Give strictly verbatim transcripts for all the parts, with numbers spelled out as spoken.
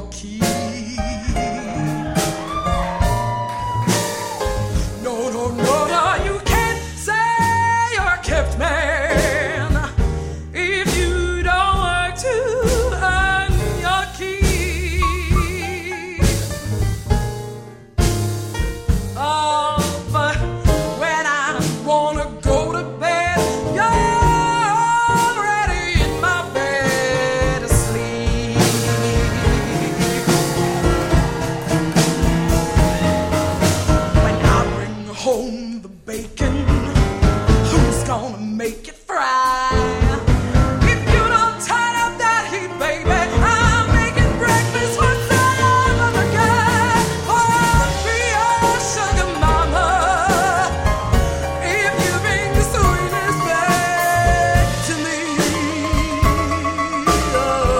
your key. No, no, no, no, you can't say you're a kept man if you don't work to earn your keep. Oh, but when I wanna go to bed, you're already in my bed asleep. When I bring home the bacon, who's gonna make it fry? If you don't turn up that heat, baby, I'm making breakfast for some other guy. Or I'll be your sugar mama if you bring the sweetness back to me. Oh.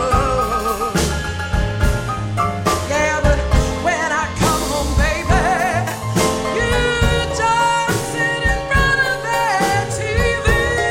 Yeah, but when I come home, baby, you just sit in front of that T V.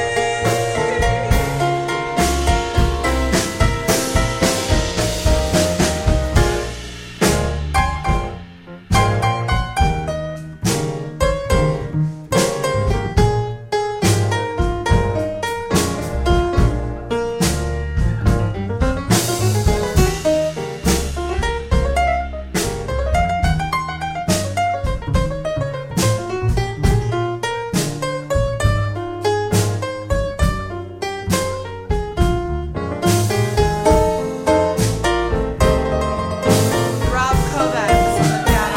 Rob Kovacs on the piano.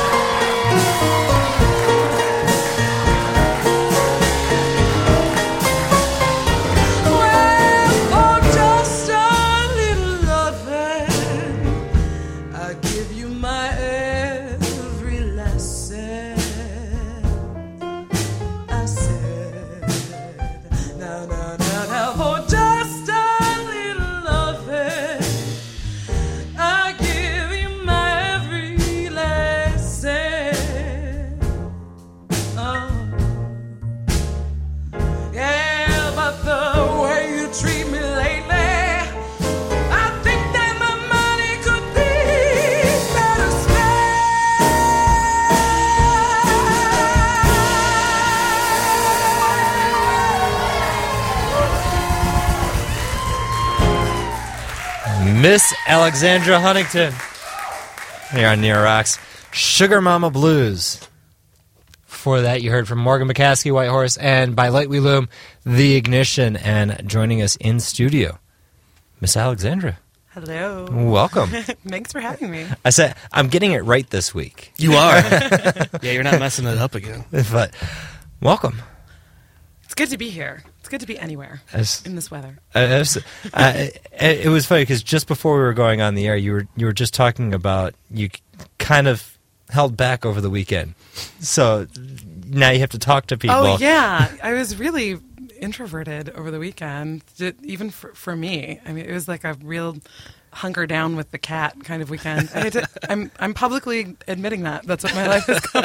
Well, for just a little loving, I give you my every last cent. I said, now, now, now, now, for just a little loving, I give you my every last cent. Oh. Yeah, but the way you treat me lately, I think that my money could be better spent. Miss Alexandra Huntington here on Neo Rocks, Sugar Mama Blues. Before that, you heard from Morgan McCaskey, White Horse, and by Light We Loom, The Ignition. And joining us in studio, Miss Alexandra. Hello. Welcome. Thanks for having me. I said, I'm getting it right this week. You are. Yeah, you're not messing it up again. But welcome. It's good to be here. It's good to be anywhere As- in this weather. Uh, it, was, uh, it, it was funny because just before we were going on the air, you were you were just talking about you kind of held back over the weekend, so now you have to talk to people. Oh, yeah. I was really introverted over the weekend, Ju- even for, for me. I mean, it was like a real hunker down with the cat kind of weekend. I had to, I'm, I'm publicly admitting that. That's what my life has come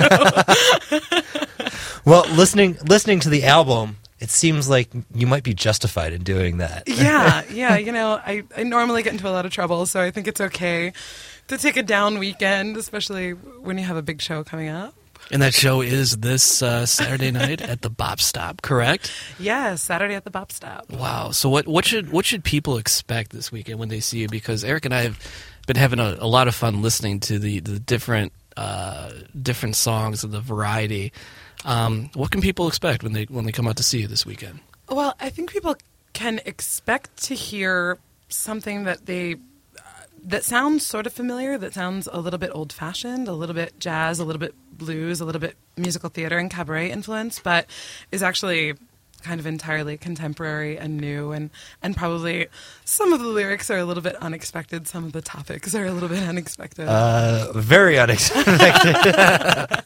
to. Well, listening listening to the album, it seems like you might be justified in doing that. Yeah, yeah. You know, I, I normally get into a lot of trouble, so I think it's okay to take a down weekend, especially when you have a big show coming up. And that show is this uh, Saturday night at the Bop Stop, correct? Yeah, Saturday at the Bop Stop. Wow. So what, what should what should people expect this weekend when they see you? Because Eric and I have been having a, a lot of fun listening to the, the different uh, different songs and the variety. Um, what can people expect when they when they come out to see you this weekend? Well, I think people can expect to hear something that they that sounds sort of familiar, that sounds a little bit old-fashioned, a little bit jazz, a little bit blues, a little bit musical theater and cabaret influence, but is actually kind of entirely contemporary and new, and, and probably some of the lyrics are a little bit unexpected, some of the topics are a little bit unexpected. Uh, very unexpected.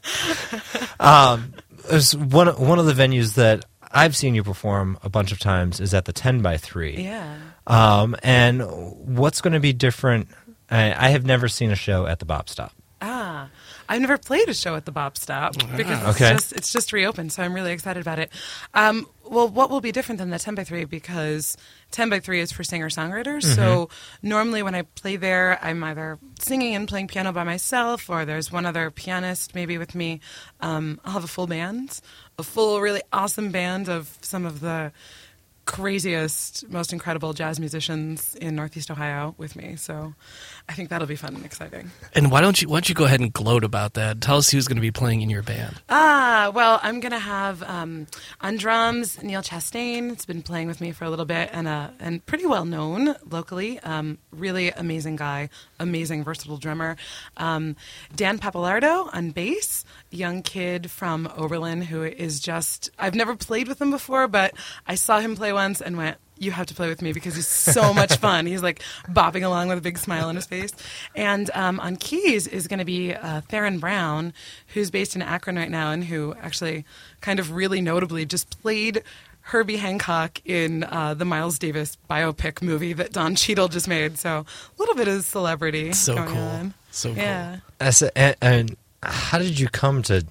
um, there's one one of the venues that I've seen you perform a bunch of times is at the ten by three. Yeah. Um, and what's going to be different? I, I have never seen a show at the Bop Stop. Ah. I've never played a show at the Bop Stop because it's, Okay. just, it's just reopened, so I'm really excited about it. Um, well, what will be different than the ten by three, because ten by three is for singer-songwriters, so normally when I play there, I'm either singing and playing piano by myself, or there's one other pianist maybe with me. Um, I'll have a full band, a full, really awesome band of some of the craziest, most incredible jazz musicians in Northeast Ohio with me. So I think that'll be fun and exciting. And why don't you why don't you go ahead and gloat about that? Tell us who's going to be playing in your band. Ah, well, I'm going to have um, on drums Neil Chastain. It's been playing with me for a little bit and uh, and pretty well known locally. Um, really amazing guy, amazing versatile drummer. Um, Dan Papalardo on bass, young kid from Oberlin who is just, I've never played with him before, but I saw him play once and went, you have to play with me because he's so much fun. He's like bopping along with a big smile on his face. And um, on keys is going to be uh, Theron Brown, who's based in Akron right now and who actually kind of really notably just played Herbie Hancock in uh, the Miles Davis biopic movie that Don Cheadle just made. So a little bit of celebrity So going cool. on. So cool. Yeah. As a- and, and how did you come to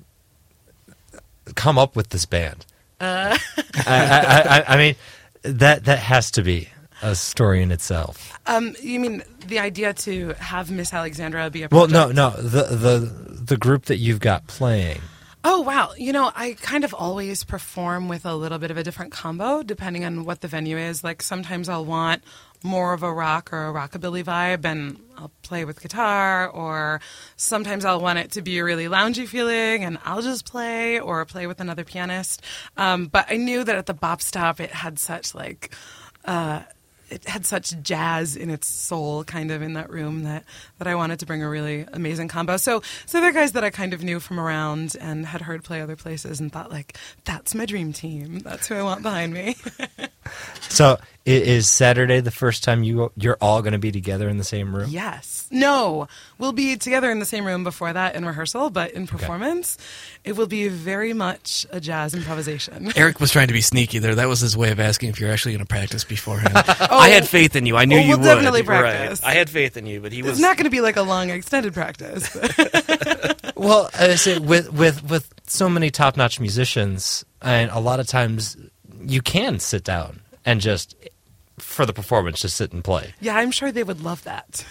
come up with this band? Uh. I, I, I, I mean, that that has to be a story in itself. Um, you mean the idea to have Miss Alexandra be a Well, project? no, no, the the the group that you've got playing. Oh, wow. You know, I kind of always perform with a little bit of a different combo depending on what the venue is. Like sometimes I'll want more of a rock or a rockabilly vibe and I'll play with guitar, or sometimes I'll want it to be a really loungy feeling and I'll just play or play with another pianist. Um, but I knew that at the Bop Stop it had such like... Uh, it had such jazz in its soul kind of in that room that, that I wanted to bring a really amazing combo. So so they're guys that I kind of knew from around and had heard play other places and thought like, that's my dream team. That's who I want behind me. So, i- is Saturday the first time you you're all going to be together in the same room? Yes. No. We'll be together in the same room before that in rehearsal, but in performance, it will be very much a jazz improvisation. Eric was trying to be sneaky there. That was his way of asking if you're actually going to practice beforehand. I had faith in you. I knew Oh, you we'll would. definitely Right. practice. I had faith in you, but he was It's not going to be like a long extended practice. But Well, I say with with with so many top notch musicians, and a lot of times you can sit down and just for the performance just sit and play. yeah, I'm sure they would love that.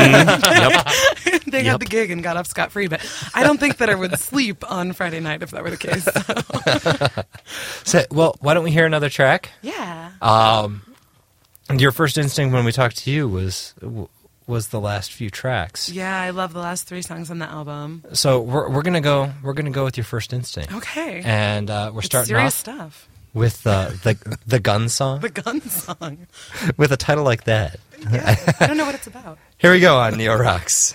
Yep. They Yep. got the gig and got off scot-free, but I don't think that I would sleep on Friday night if that were the case. So, well, why don't we hear another track? Yeah. Um, your first instinct when we talked to you was was the last few tracks. Yeah, I love the last three songs on the album. So we're we're gonna go we're gonna go with your first instinct. Okay. And uh, we're It's starting serious off stuff. with uh, the the gun song The gun song. with a title like that. Yeah, I don't know what it's about. Here we go on Neo Rocks.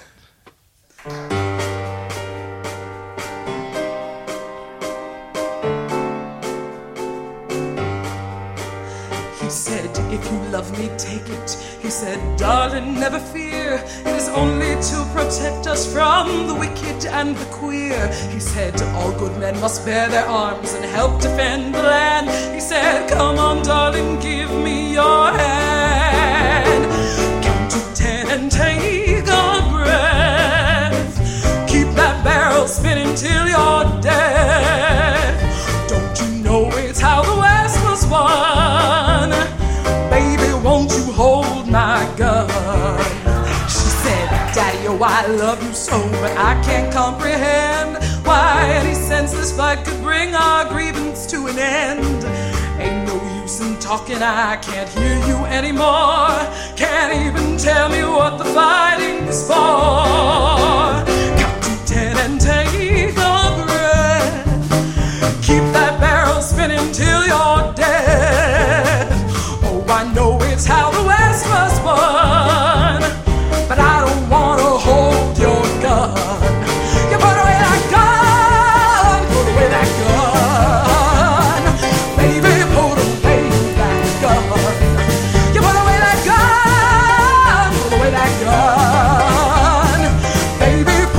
He said, if you love me, take it. He said, darling, never fear. It is only to protect us from the wicked and the queer. He said, all good men must bear their arms and help defend the land. He said, come on, darling, give me your hand. Count to ten and take a breath. Keep that barrel spinning till you're dead. Don't you know it's how the West was won? Baby, won't you hold my gun? She said, Daddy, oh, I love you so, but I can't comprehend why any senseless fight could bring our grievance to an end. Ain't no use in talking, I can't hear you anymore. Can't even tell me what the fighting is for. Count to ten and take a breath. Keep that barrel spinning till you're dead. Oh, I know it's how the West was won, but I don't want to hold your gun. You put away that gun, put away that gun. Baby, put away that gun. You put away that gun, put away that gun. Baby,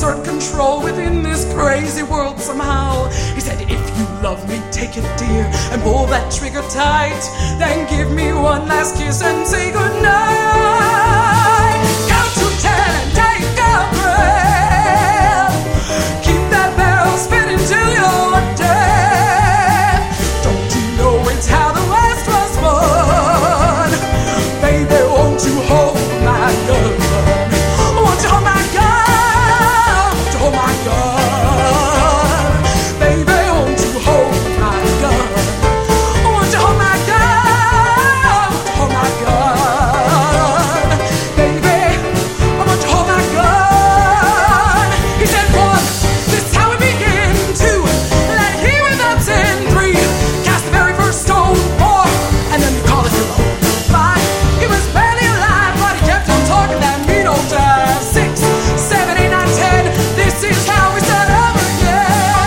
assert control within this crazy world somehow. He said, if you love me, take it, dear, and pull that trigger tight. Then give me one last kiss and say goodnight. Count to ten and take a breath. Keep that barrel spinning till you're dead. Don't you know it's how the West was won? Baby, won't you hold my gun? Won't you hold my gun? Won't you hold my gun? Baby, won't you hold my gun? Won't you hold my gun? Won't you hold my gun? Baby, won't you hold my gun? He said, one, this is how we begin. Two, let he without sin. Three, cast the very first stone. Four, and then you call it your own. Five, he was barely alive, but he kept on talking that mean old jive. Six, seven, eight, nine, ten, this is how we set up again.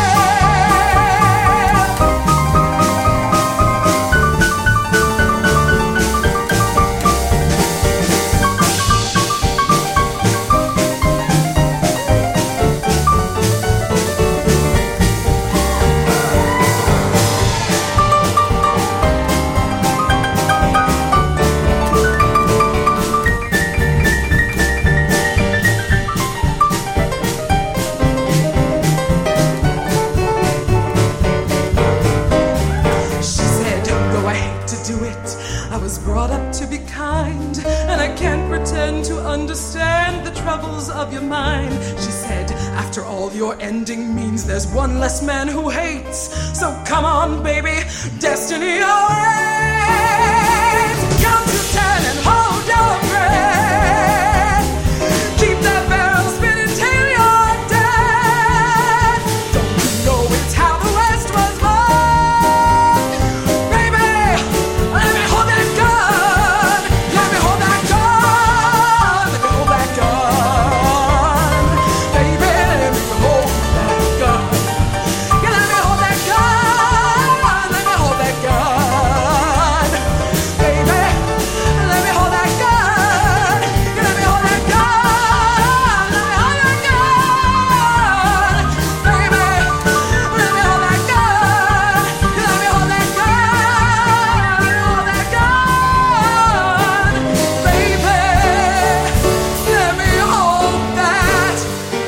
She said, though I hate to do it, I was brought up to be kind, and I can't pretend to understand the troubles of your mind. She said, after all, your ending means there's one less man who hates. So come on, baby, destiny awaits. Count to ten and hold your breath. Keep that barrel spinning till you're dead. Don't you know it's how the West was won? Baby, let me hold that gun. Let me hold that gun. Let me hold that gun. Baby, let me hold that gun. Yeah, let me hold that gun. Let me hold that gun. Baby, let me hold that gun. Yeah, let me hold that gun. Let me hold that gun. Baby, let me hold that gun. Yeah, let me hold that gun. Let me hold that gun. Baby, let me hold that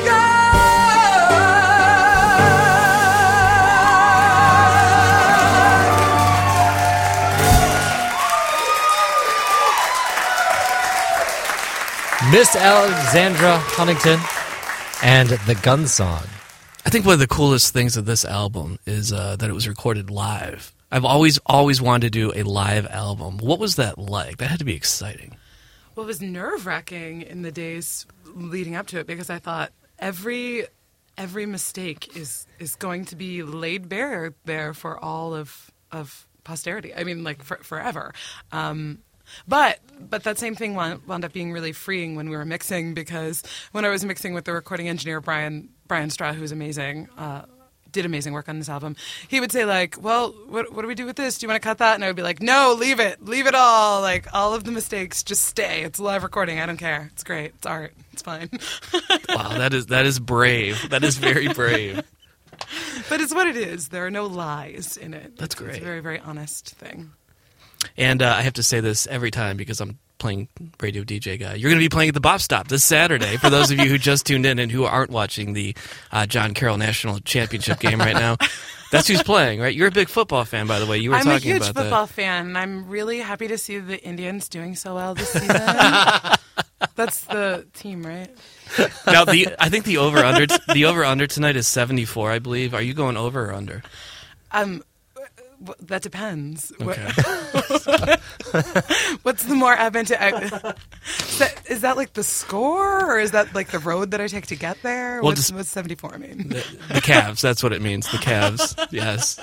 Miss Alexandra Huntington and the Gun Song. I think one of the coolest things of this album is uh, that it was recorded live. I've always, always wanted to do a live album. What was that like? That had to be exciting. Well, it was nerve-wracking in the days leading up to it because I thought every every mistake is is going to be laid bare there for all of of posterity. I mean, like for, forever. Um, but but that same thing wound, wound up being really freeing when we were mixing because when I was mixing with the recording engineer Brian Brian Straw, who's amazing. Uh, did amazing work on this album. He would say like, well, what, what do we do with this? Do you want to cut that? And I would be like, no, leave it. Leave it all. Like all of the mistakes, just stay. It's a live recording. I don't care. It's great. It's art. It's fine. Wow, that is that is brave. That is very brave. But it's what it is. There are no lies in it. That's It's- great. It's a very, very honest thing. And uh, I have to say this every time because I'm playing radio D J guy. You're going to be playing at the Bop Stop this Saturday. For those of you who just tuned in and who aren't watching the uh, John Carroll National Championship game right now, that's who's playing, right? You're a big football fan, by the way. You were I'm talking a huge about football that. fan, and I'm really happy to see the Indians doing so well this season. That's the team, right? Now, the I think the over under the over under tonight is seventy-four, I believe. Are you going over or under? Um, w- that depends. What- Okay. What's the more advantageous? Is that, is that like the score, or is that like the road that I take to get there? Well, what's, just- what's seventy-four mean? The, the Cavs. That's what it means. The Cavs. Yes.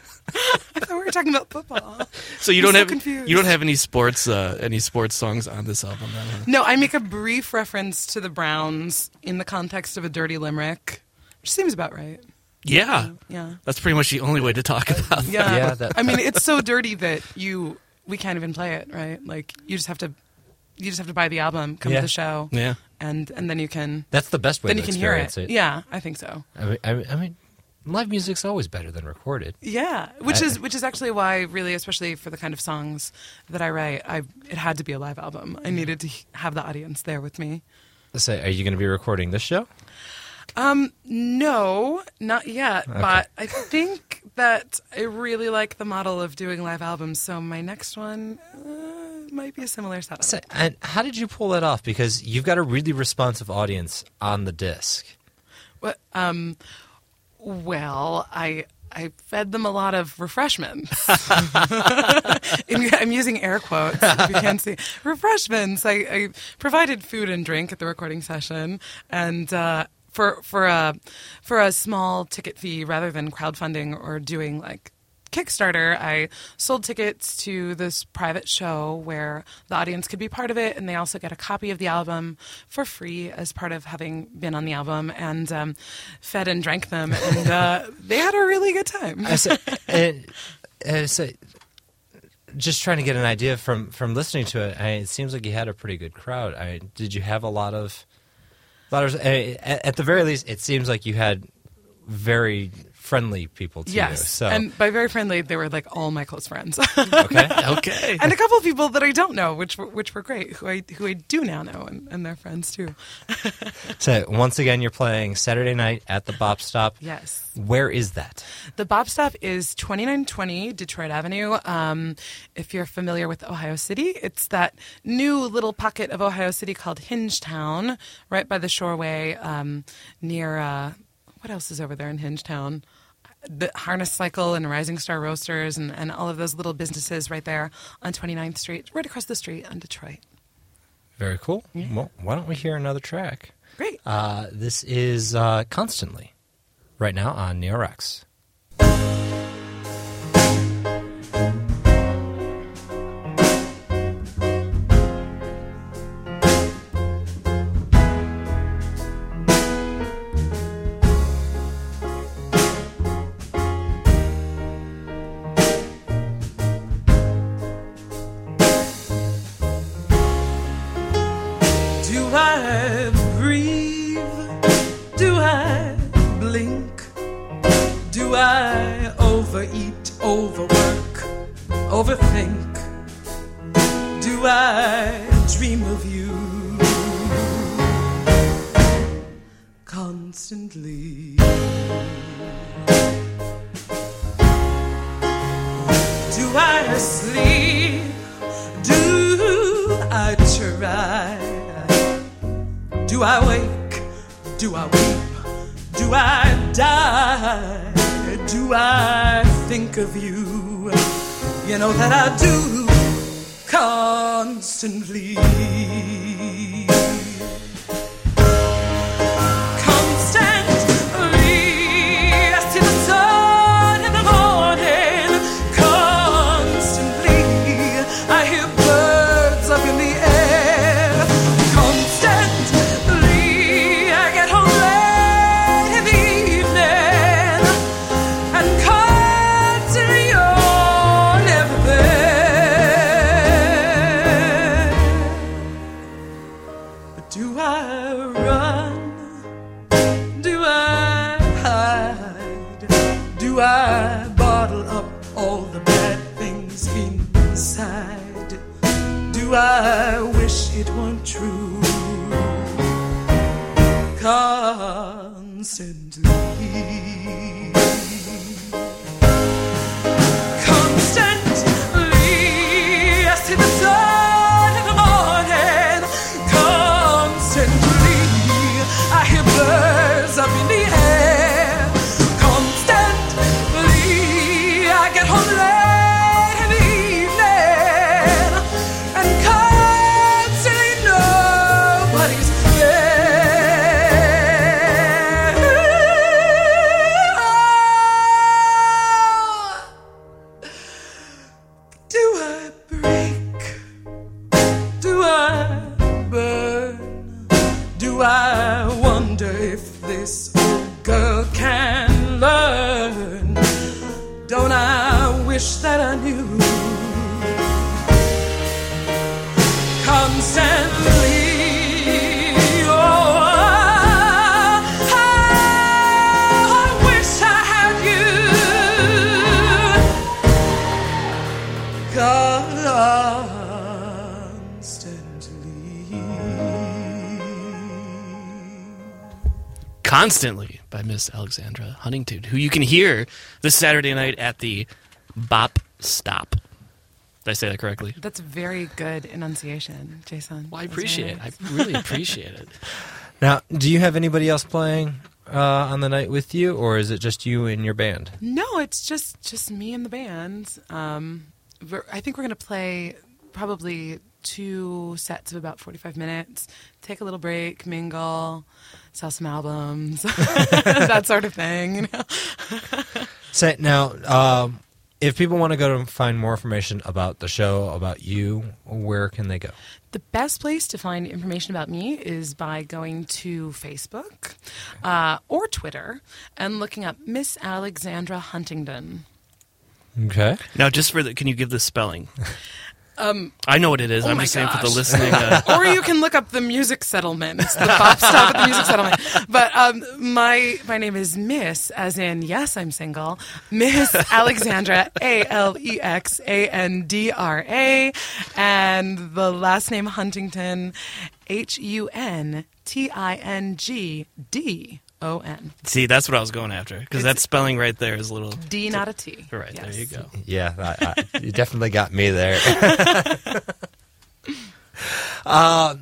I thought we were talking about football. So you I'm don't so have confused. you don't have any sports uh, any sports songs on this album, then? Huh? No, I make a brief reference to the Browns in the context of a dirty limerick, which seems about right. Yeah. Yeah. That's pretty much the only way to talk about that. Yeah. Yeah, that- I mean, it's so dirty that you we can't even play it, right? Like you just have to you just have to buy the album, come Yeah. to the show, Yeah. and and then you can That's the best way then to you can hear experience it. it. Yeah, I think so. I mean, I, I mean, live music's always better than recorded. Yeah, which I- is which is actually why, really, especially for the kind of songs that I write, I it had to be a live album. I needed to have the audience there with me. So, are you going to be recording this show? Um, no, not yet. But I think that I really like the model of doing live albums. So my next one uh, might be a similar setup. So, and how did you pull that off? Because you've got a really responsive audience on the disc. What? Um, well, I. I fed them a lot of refreshments. I'm using air quotes, if you can't see. Refreshments. I, I provided food and drink at the recording session, and uh, for for a for a small ticket fee, rather than crowdfunding or doing like Kickstarter, I sold tickets to this private show where the audience could be part of it, and they also get a copy of the album for free as part of having been on the album, and um, fed and drank them, and uh, they had a really good time. I said, and, and so, just trying to get an idea from, from listening to it. I, it seems like you had a pretty good crowd. I, did you have a lot of, a lot of? I, at, at the very least, it seems like you had very friendly people to Yes, you. So and by very friendly, they were like all my close friends, okay, Okay. and a couple of people that I don't know, which were, which were great, who I who I do now know, and, and they're friends too. so once again, you're playing Saturday night at the Bop Stop. Yes. Where is that? The Bop Stop is twenty-nine twenty Detroit Avenue. Um, if you're familiar with Ohio City, it's that new little pocket of Ohio City called Hingetown, right by the Shoreway, um, near, uh, what else is over there in Hingetown? The Harness Cycle and Rising Star Roasters and, and all of those little businesses right there on twenty-ninth Street, right across the street on Detroit. Very cool. Well, why don't we hear another track? Great. Uh, this is uh, Constantly, right now on NeoRex. Do I breathe? Do I blink? Do I overeat, overwork, overthink? Do I dream of you constantly? Do I sleep? Do I try? Do I wake? Do I weep? Do I die? Do I think of you? You know that I do constantly. Constantly, I see the sun in the morning. Constantly, I hear birds up in the air. Constantly, I get home late in the evening, and constantly you're never there. But do I run? Do I hide? Do I bottle up all the bad things inside? Do I wish it weren't true? Constantly. Constantly, I see the sun in the morning. Constantly, I hear birds up in the air. Constantly, I get home late in the evening, and constantly nobody's there. Constantly by Miss Alexandra Huntington, who you can hear this Saturday night at the Bop Stop. Did I say that correctly? That's very good enunciation, Jason. Well, I That's appreciate very it. I really appreciate it. Now, do you have anybody else playing uh, on the night with you, or is it just you and your band? No, it's just just me and the band. Um, we're, I think we're going to play probably two sets of about forty-five minutes, take a little break, mingle, sell some albums, that sort of thing. You know? Say now, um, if people want to go to find more information about the show, about you, where can they go? The best place to find information about me is by going to Facebook uh, or Twitter and looking up Miss Alexandra Huntington. Okay. Now, just for the, can you give the spelling? Um, I know what it is. oh I'm my just saying for the gosh. listening. Uh, Or you can look up the Music Settlement, the Bop Stop at the Music Settlement. But um, my my name is Miss, as in yes, I'm single. Miss Alexandra, A L E X A N D R A, and the last name Huntington, H U N T I N G D O N. see, that's what I was going after because that spelling right there is a little. D, not a T. Right, Yes. there you go. Yeah, I, I, you definitely got me there. uh,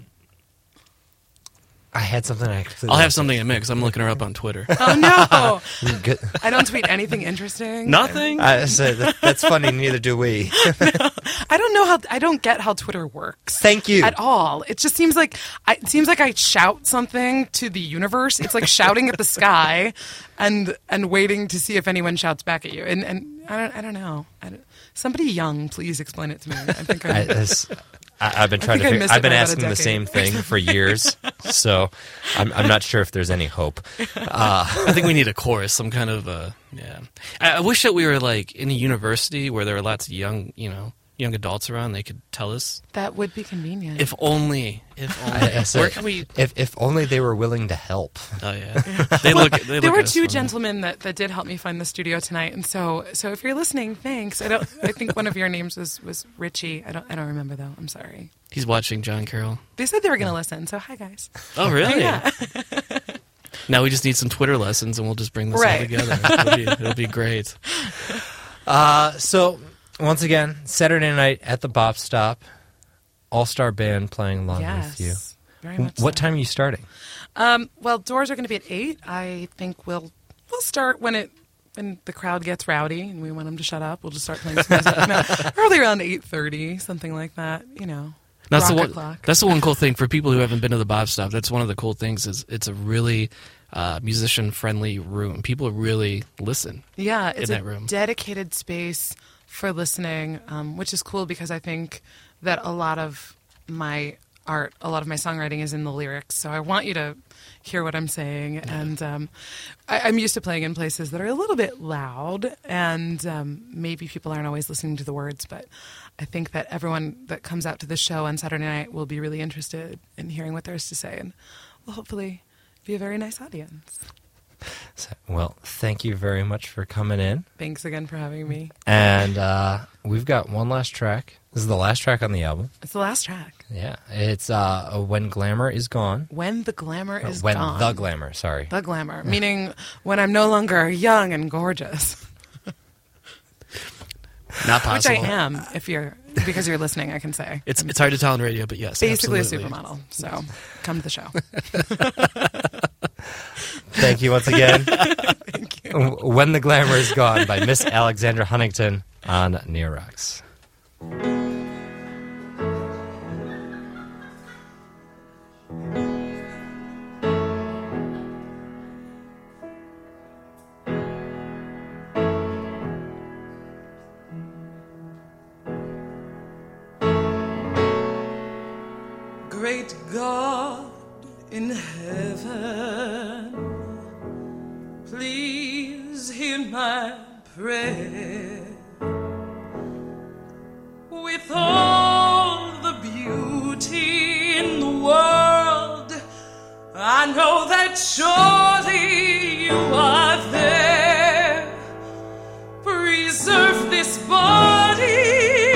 I had something I completely I'll have lost. something to mix. I'm looking her up on Twitter. Oh, no. Good. I don't tweet anything interesting. Nothing? I said that, that's funny. Neither do we. I don't know how, I don't get how Twitter works. Thank you. At all. It just seems like I, it seems like I shout something to the universe. It's like shouting at the sky, and and waiting to see if anyone shouts back at you. And and I don't I don't know. I don't, somebody young, please explain it to me. I think I, I, this, I, I've been trying think I to. Figure, missed it I've been by about a asking the decade. same thing for years, so I'm, I'm not sure if there's any hope. Uh, I think we need a chorus, some kind of uh yeah. I, I wish that we were like in a university where there were lots of young, you know, young adults around. They could tell us. that would be convenient. If only, if only. I, I said, Where can we? If if only they were willing to help. Oh yeah, they look. They there look were at us two funny. gentlemen that, that did help me find the studio tonight, and so so if you're listening, thanks. I don't. I think one of your names was, was Richie. I don't. I don't remember though. I'm sorry. He's watching John Carroll. They said they were going to listen, so hi guys. Oh really? Yeah. Now we just need some Twitter lessons, and we'll just bring this all Right. together. It'll be, it'll be great. Uh, so once again, Saturday night at the Bop Stop, all-star band playing along Yes. with you. Very much. What so. time are you starting? Um, well, doors are going to be at eight. I think we'll we'll start when it when the crowd gets rowdy and we want them to shut up. We'll just start playing some music. No, probably around eight thirty, something like that. You know, That's the rocker one. clock. That's the one cool thing for people who haven't been to the Bob Stop. That's one of the cool things is it's a really uh, musician-friendly room. People really listen. Yeah, it's in a that room. dedicated space for listening, um, which is cool because I think that a lot of my art, a lot of my songwriting is in the lyrics. So I want you to hear what I'm saying. And um, I, I'm used to playing in places that are a little bit loud, and um, maybe people aren't always listening to the words, but I think that everyone that comes out to the show on Saturday night will be really interested in hearing what there's to say, and will hopefully be a very nice audience. So, well, thank you very much for coming in. Thanks again for having me. And uh, we've got one last track. This is the last track on the album. It's the last track. Yeah, it's uh, When Glamour Is Gone. When the glamour Uh, is when gone. the glamour, sorry. The glamour, meaning when I'm no longer young and gorgeous, Not which I possible. am. If you're because you're listening, I can say It's it's hard to tell on radio, but yes, basically absolutely. a supermodel. So come to the show. Thank you once again. Thank you. When the Glamour Is Gone by Miss Alexandra Huntington on Near Rocks. Great God in heaven, please hear my prayer. With all the beauty in the world, I know that surely you are there. Preserve this body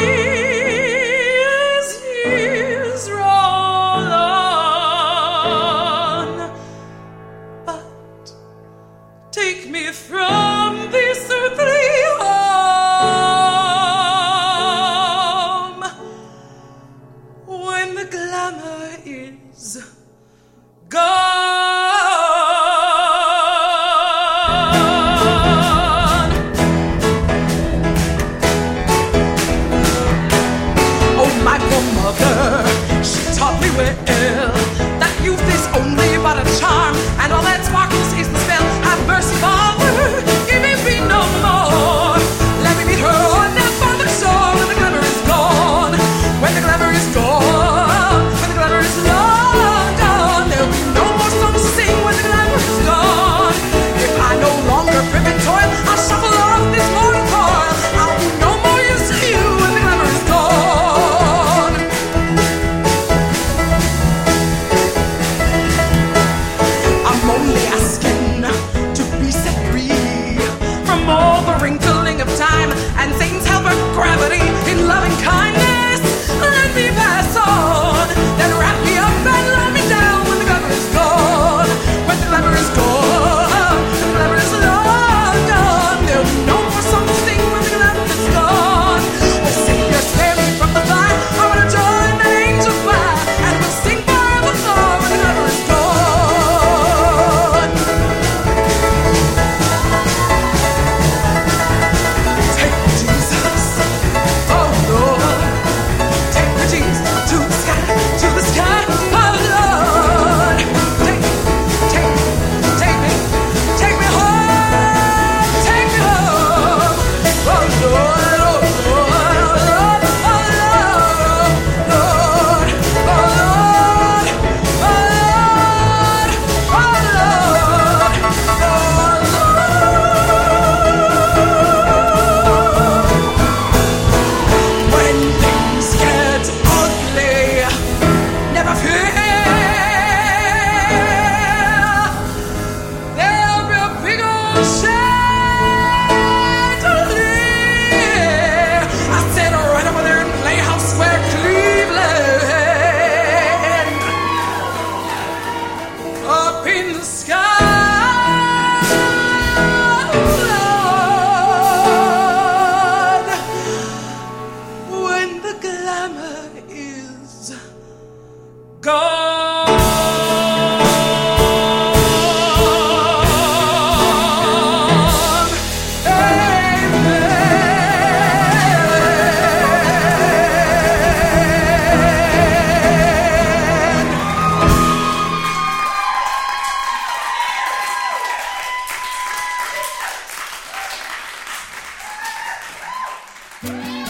as years roll on, but take me from